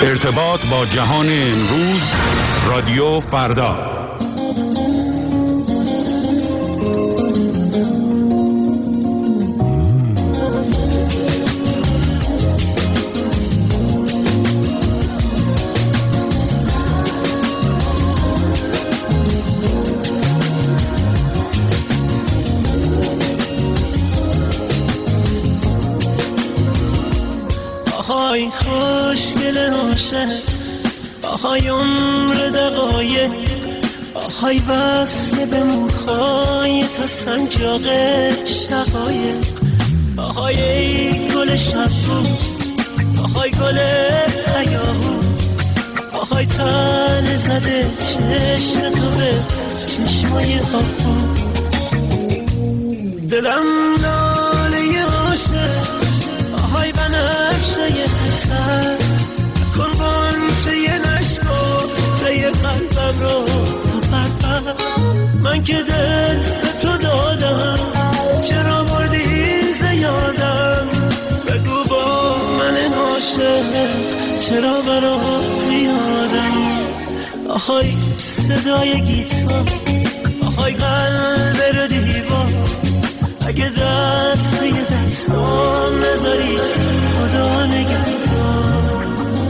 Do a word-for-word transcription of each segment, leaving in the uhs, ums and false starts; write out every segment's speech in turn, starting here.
ارتباط با جهان امروز، رادیو فردا. آهای خوشگل عاشق، آهای عمر دقایق، آهای وصل به موهای تا سنجاق شقایق، آهای ای گل شبو، آهای گل هیاهو، آهای تن زده چشم تو به چشمای آهو. دلم لاله عاشق، آهای بنفشه تر، کن غنچه نشکفته قلبم رو تا پرپر. من که دل به تو دادم، چرا بردی زیادم؟ بگو با من عاشق، چرا برات زیادم؟ آهای صدای گیتار، آهای قلب رو دیوار، اگه دست توی دستام نذاری خدا نگهدار،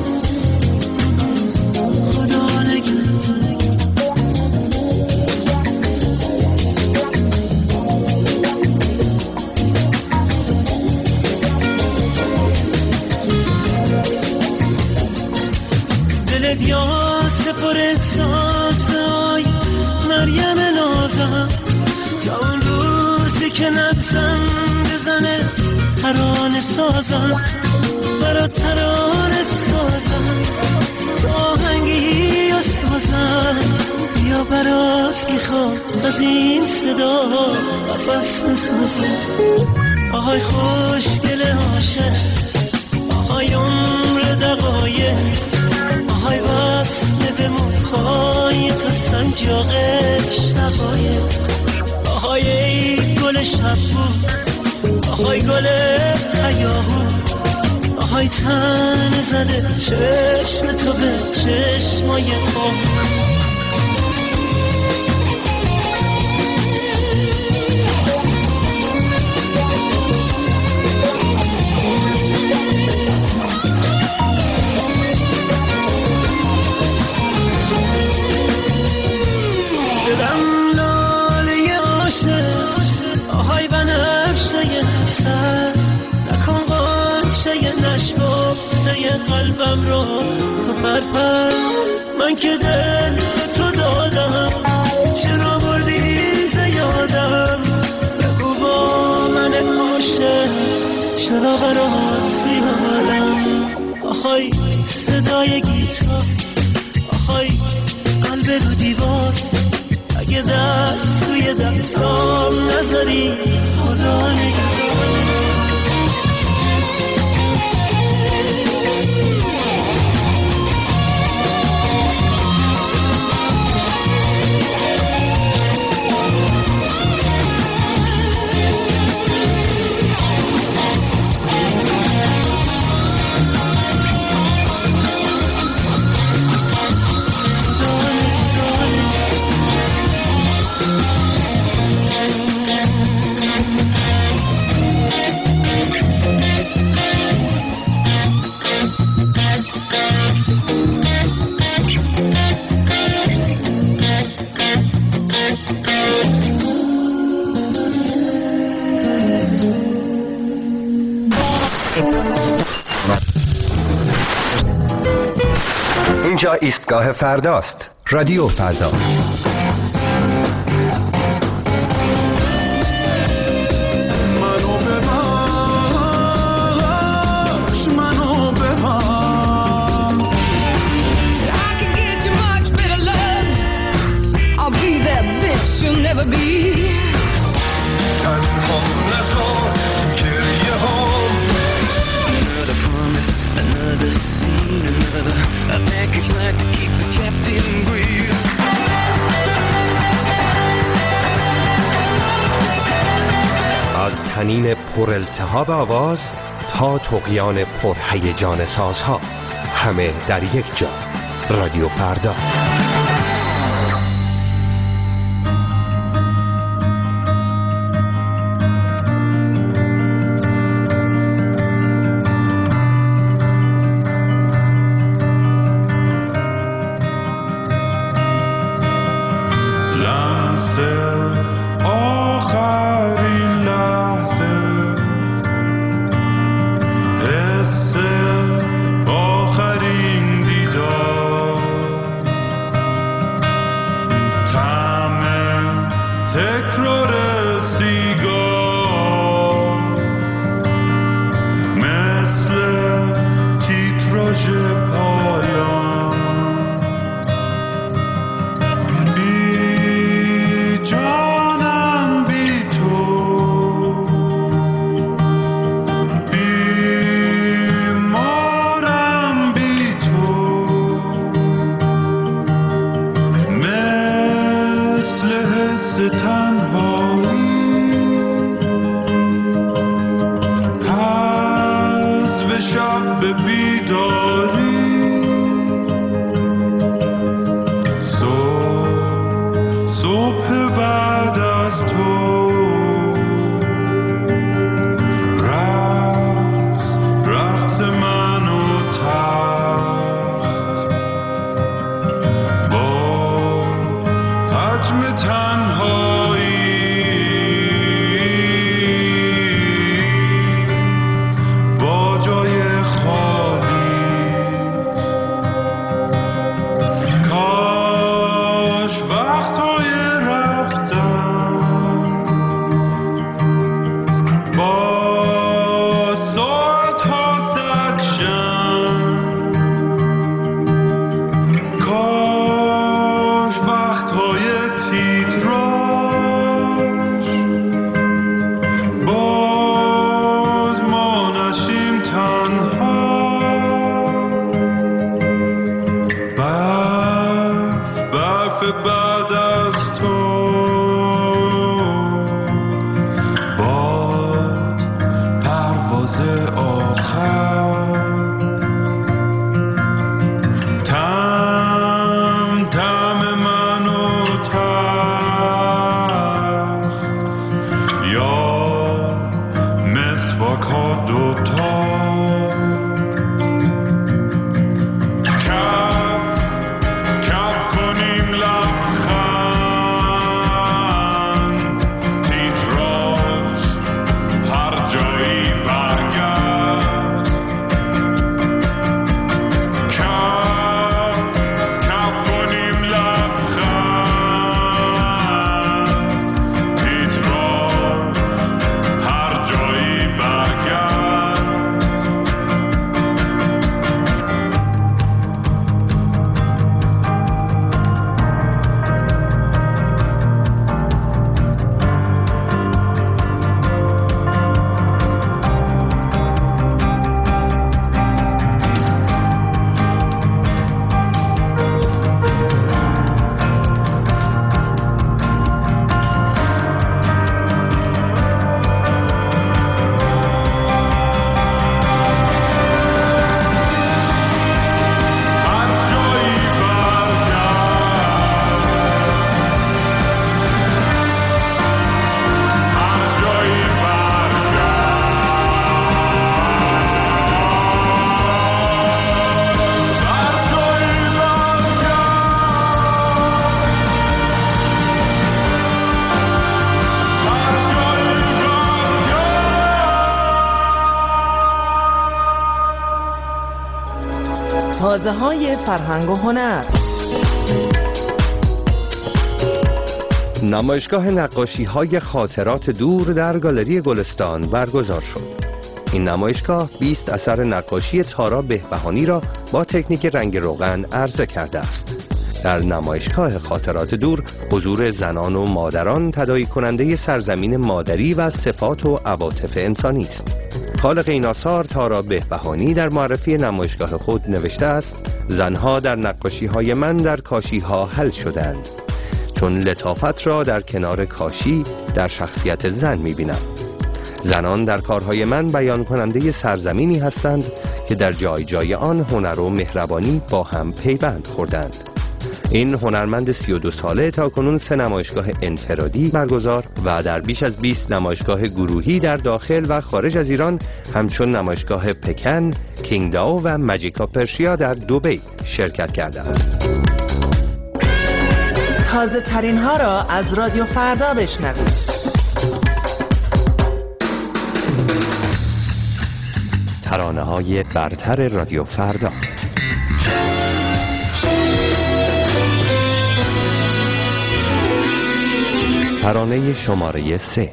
خدا نگهدار. دل بیاز پر احساس های مریم نازم، تا اون روزی که نفسم بزنه ترانه سازم، برات ترانه سازم، آهنگی یا سازم، یا برات میخوام از این صدا نفس بسازم. آهای خوشگل عاشق، آهای عمر دقایق، آهای وصل به موهای تا سنجاق شقایق، آهای ای گل شبو، آهای گل هیاهو، آهای تن زده چشم تو به چشمای آهو. قلبم رو تو پرپر، من که دل به تو دادم، چرا بردی زیادم؟ بگو با من عاشق، چرا برات زیادم؟ آهای صدای گیتار، آهای قلب رو دیوار، اگه دست توی دستام نذاری خدا نگهدار. اینجا ایستگاه فرداست، رادیو فردا. تنین پر التهاب آواز تا طغیان پر هیجان سازها، همه در یک جا. رادیو فردا. تازه‌های فرهنگ و هنر. نمایشگاه نقاشی‌های خاطرات دور در گالری گلستان برگزار شد. این نمایشگاه بیست اثر نقاشی تارا بهبهانی را با تکنیک رنگ روغن عرضه کرده است. در نمایشگاه خاطرات دور حضور زنان و مادران تداعی کننده سرزمین مادری و صفات و عواطف انسانی است. خالق این آثار تارا بهبهانی در معرفی نمایشگاه خود نوشته است: زنها در نقاشی‌های من در کاشی‌ها حل شدند، چون لطافت را در کنار کاشی در شخصیت زن می‌بینم. زنان در کارهای من بیان کننده سرزمینی هستند که در جای جای آن هنر و مهربانی با هم پیوند خوردند. این هنرمند سی و دو ساله تاکنون سه نمایشگاه انفرادی برگزار و در بیش از بیست نمایشگاه گروهی در داخل و خارج از ایران همچون نمایشگاه پکن، کینگداو و ماجیکا پرشیا در دبی شرکت کرده است. تازه ترین ها را از رادیو فردا بشنوید. ترانه های برتر رادیو فردا. ترانه شماره سه.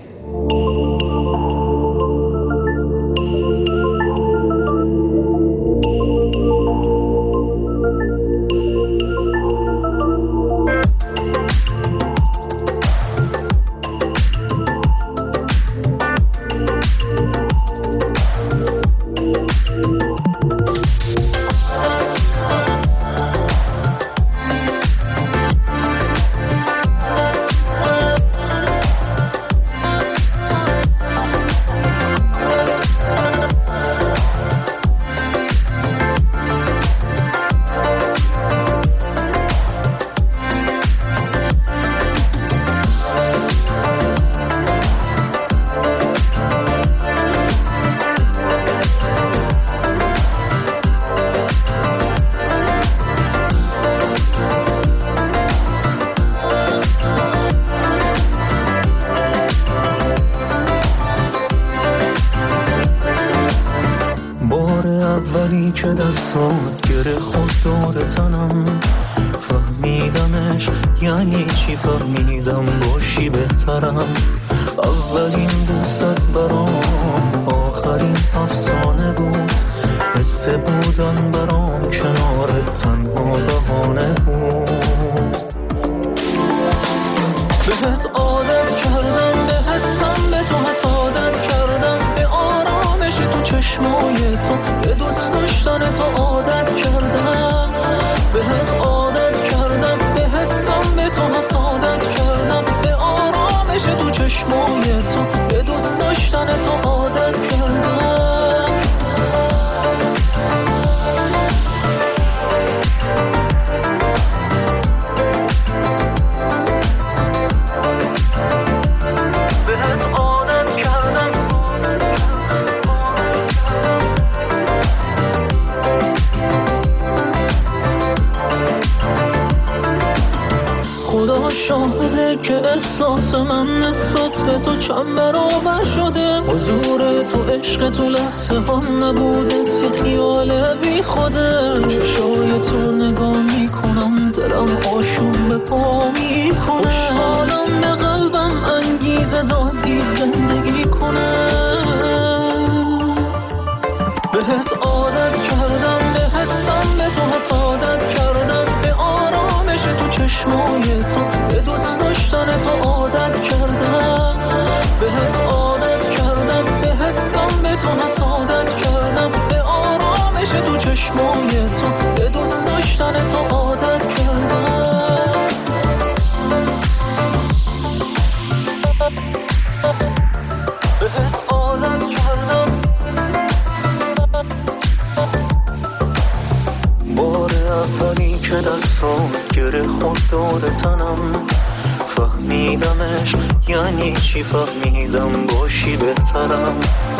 که دستات گره خود دور تنم، فهمیدمش یعنی چی، فهمیدم باشی بهترم. اولین دوست برام آخرین افسانه بود، حس بودن برام کنارت تنها بهانه بود. بهت عادت کردم، به حسم به تو حسادت کردم، به آرامش تو چشمای تو، به دوست داشتن تو عادت کردم. بهت عادت کردم، به حسم به تو حسادت کردم، به آرامش تو چشمای تو، به دوست داشتن تو عادت کردم. شاهده که احساس من نسبت به تو چند برابر شده. حضور تو عشق تو لحظه هم نبوده، یه خیال بی خوده. چشای تو نگاه میکنم، دلم آشوب به پا میکنه. خوشحالم به قلبم انگیزه دادی زندگی کنه. بهت عادت کردم، به حسم به تو حسادت کردم، به آرامش تو چشمای تو، به دوست داشتن تو عادت کردم. بهت عادت کردم، به حسم به تو حسادت کردم، به آرامش تو چشمای تو، به دوست داشتن تو عادت کردم. بهت عادت کردم. بار اولی که دستام گره خود دور تنم، فهمیدمش یعنی چی، فهمیدم باشی بهترم.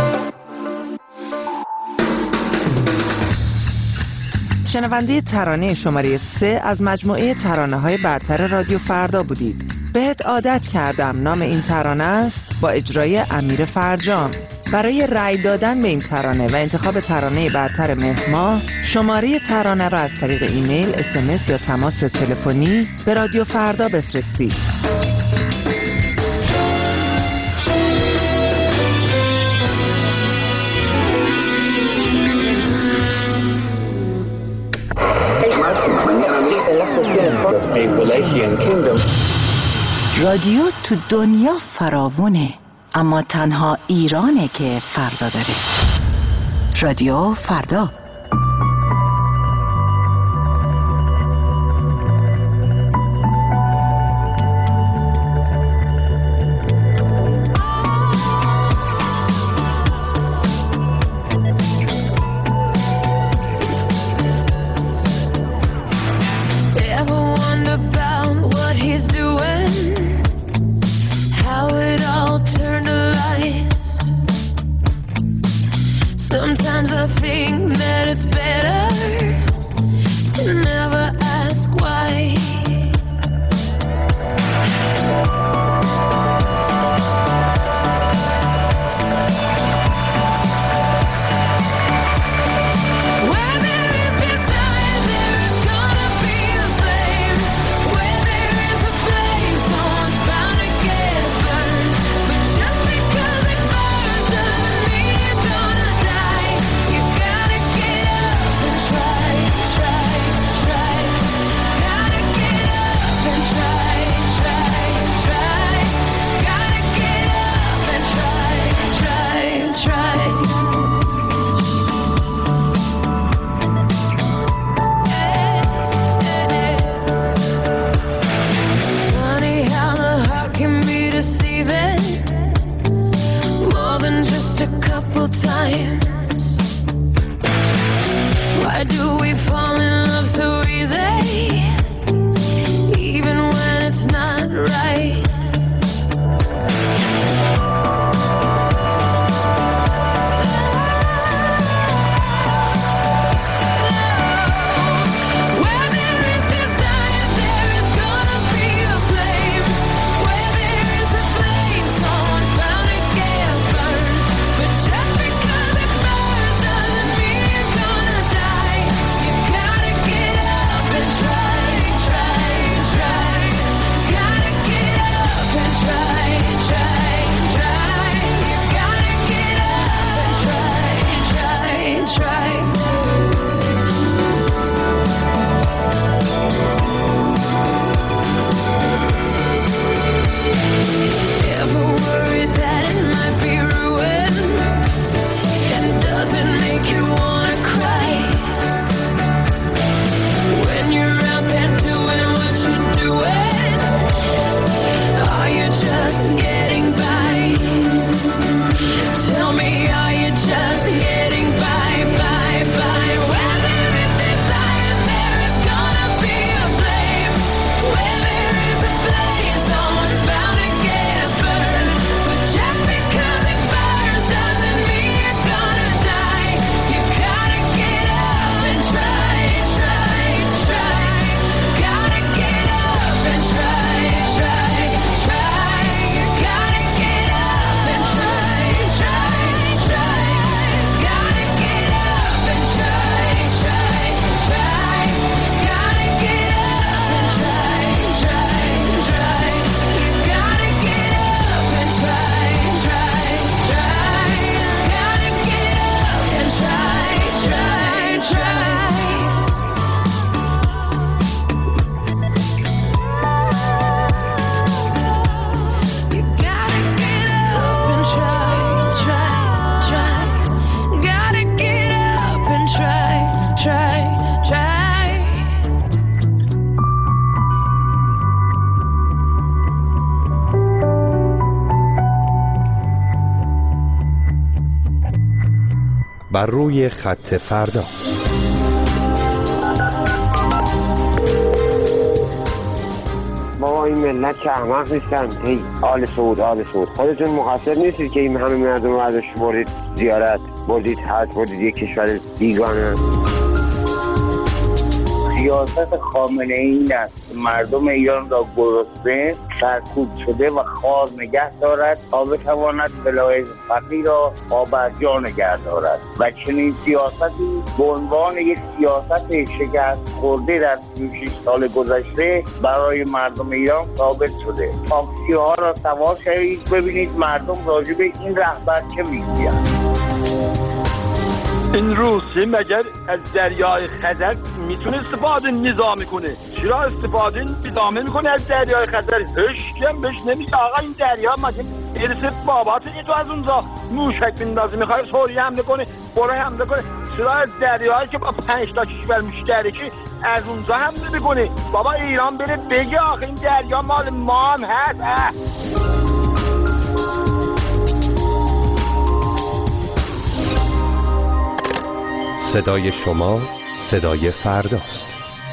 شنونده ترانه شماره سه از مجموعه ترانه های برتر رادیو فردا بودید. بهت عادت کردم نام این ترانه است، با اجرای امیر فرجام. برای رأی دادن به این ترانه و انتخاب ترانه برتر مهر ماه، شماره ترانه را از طریق ایمیل، اس ام اس یا تماس تلفنی به رادیو فردا بفرستید. رادیو تو دنیا فراوونه، اما تنها ایرانه که فردا داره. رادیو فردا. بر روی خط فردا. بابا این ملت که احمق نیستن. هی آل سعود آل سعود خودتون مقصر نیستید که این همه مردم رو ازش برید زیارت، بردید حج، بردید یک کشور بیگانه. سیاست خامنه ای این است مردم ایران را گرسنه، سرکوب شده و خوار نگه دارد تا بتواند بلای فقیر را پابرجا نگه دارد و چنین سیاستی به عنوان یک سیاست شکست خورده در سی و شش سال گذشته برای مردم ایران ثابت شده. تاکسی ها را سوار شوید ببینید مردم راجع به این رهبر چه میگویند. این روسیه مگر از دریای خزر میتونه استفاده نظامی کنه؟ چرا استفاده نظامی میکنه از دریای خزر؟ هیچ کم بهش نمیشه آقا این دریا مگه ارث باباته؟ تو از اونجا موشک بندازی میخوای سوریه حمله کنه، برای حمله کنه؟ چرا از دریایی که با پنج تا کشور مشترکی از اونجا حمله میکنه؟ بابا ایران بره بگه آخه این دریا مال ما هم هست. صدای شما صدای فرداست.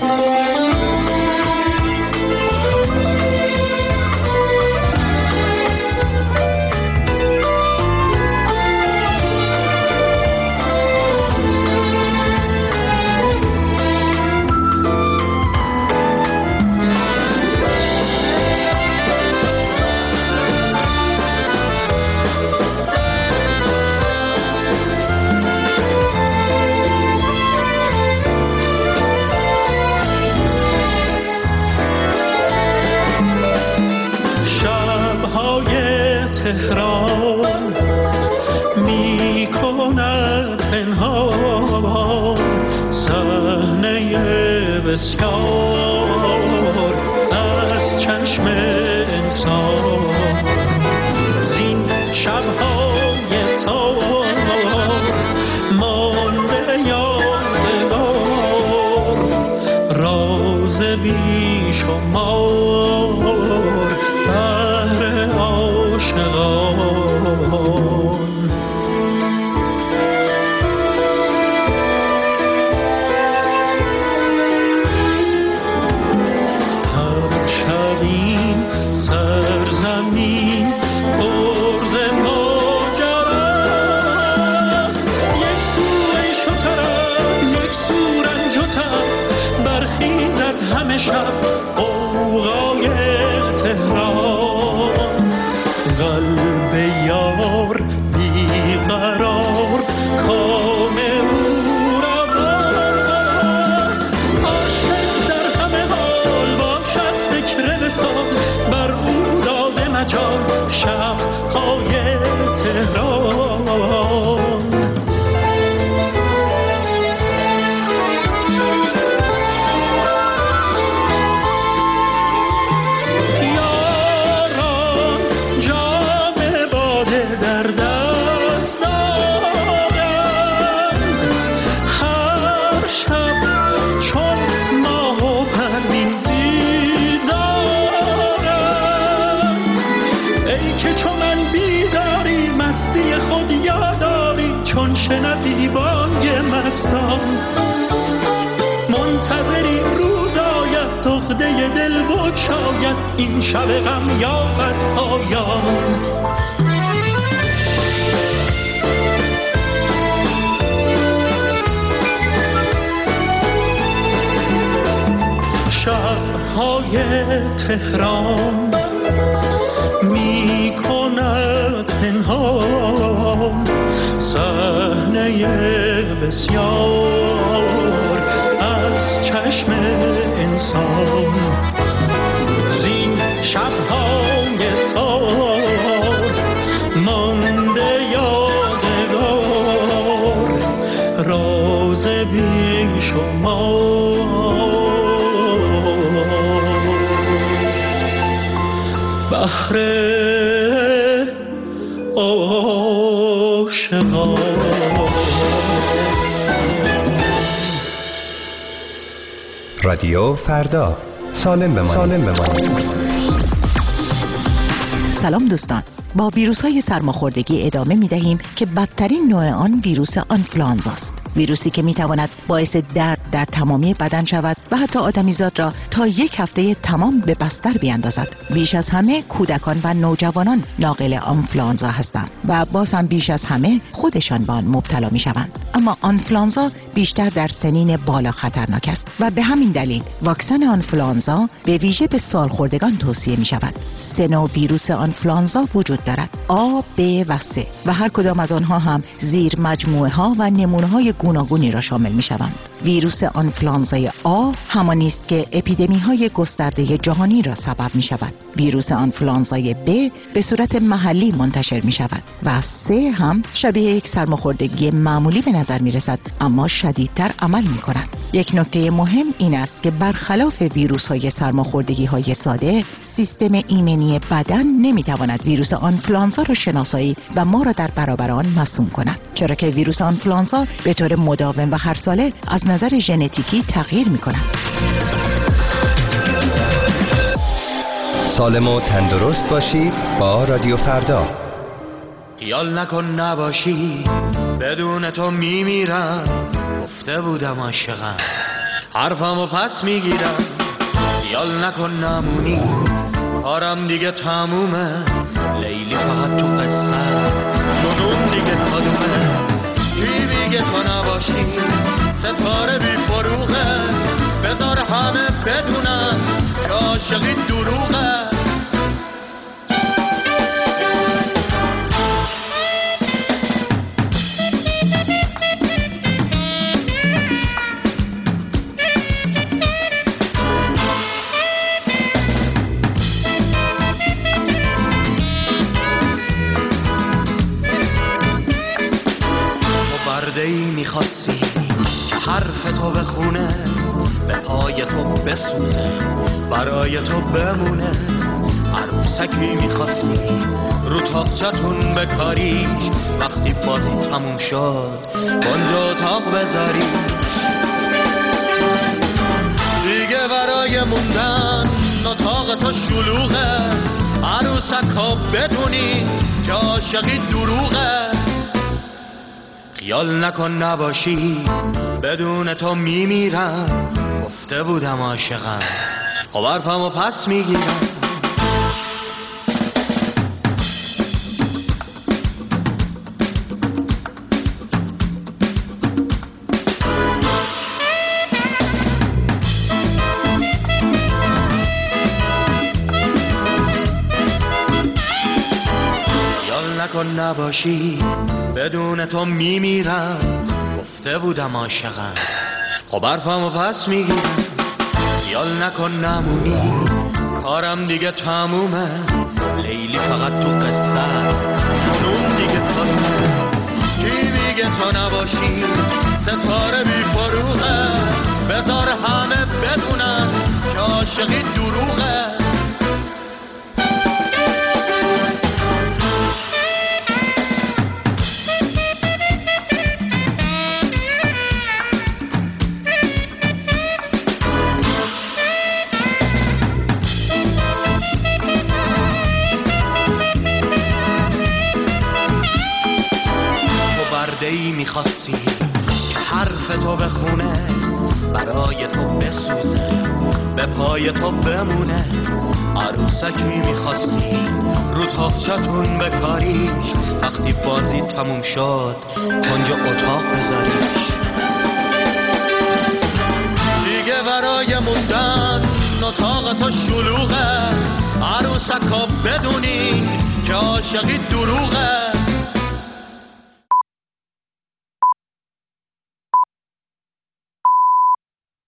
این شب غم یابد پایان. شب‌های تهران می کند پنهان صحنه بسیار از چشم انسان. شب‌های تار مانده یادگار راز بی شمار. بحر عاشقان. رادیو فردا، سالم بمانید. سالم بمانید. سلام دوستان، با ویروس‌های سرماخوردگی ادامه می‌دهیم که بدترین نوع آن ویروس آنفلوانزا است. ویروسی که می‌تواند باعث درد در تمامی بدن شود و حتی آدمیزاد را تا یک هفته تمام به بستر بیاندازد. بیش از همه کودکان و نوجوانان ناقل آنفلوانزا هستند و باز هم بیش از همه خودشان به آن مبتلا می‌شوند. اما آنفلوانزا بیشتر در سنین بالا خطرناک است و به همین دلیل واکسن آنفلوانزا به ویژه به سالخوردگان توصیه می‌شود. سه نوع ویروس آنفلوانزا وجود دارد: آ، ب و س و هر کدام از آنها هم زیر مجموعه ها و نمونه های گوناگونی را شامل می شوند. ویروس آنفلوانزای آ همانی است که اپیدمی های گسترده جهانی را سبب می شود. ویروس آنفلوانزای ب به صورت محلی منتشر می شود و س هم شبیه یک سرماخوردگی معمولی به نظر می رسد اما شدیدتر عمل می کند. یک نکته مهم این است که برخلاف ویروس های سرماخوردگی های ساده، سیستم ایمنی بدن نمی تواند ویروس آنفلوانزا را شناسایی و ما را در برابر آن مسموم کند، چرا که ویروس آنفلوانزا به طور مداوم و هر ساله از نظر ژنتیکی تغییر می کند. سالم و تندرست باشید با رادیو فردا. خیال نکن نباشی بدون تو میمیرم، گفته بودم عاشقم حرفمو پس میگیرم. خیال نکن نمونی کارم دیگه تمومه، لیلی فقط تو قصه است جنون دیگه کدومه. کی میگه تو نباشی ستاره بی فروغه، بذار همه بدونن که عاشقی دروغه. میخواستی که حرف تو بخونه، به پای تو بسوزه، برای تو بمونه. عروسکی میخواستی رو تاقچتون بکاریش، وقتی بازی تموم شد اونجا اتاق بذاریش. دیگه برای موندن اتاق تو شلوغه، عروسکا بدونی که عاشقی دروغه. خیال نکن نباشی بدون تو میمیرم، گفته بودم عاشقم خب حرفمو پس میگیرم. خیال نکن نباشی بدون تو میمیرم، گفته بودم عاشقم خب حرفمو پس میگیرم. خیال نکن نمونی کارم دیگه تمومه، لیلی فقط تو قصه است جنون دیگه کدومه. کی میگه تو نباشی ستاره بی فروغه، بذار همه بدونن که عاشقی دروغه. میخواستی که حرف تو بخونه، برای تو بسوزه، به پای تو بمونه. عروسکی میخواستی رو تاقچتون بکاریش، وقتی بازی تموم شد اونجا اتاق بذاریش. دیگه برای موندن اتاق تو شلوغه، عروسکا بدونین که عاشقی دروغه.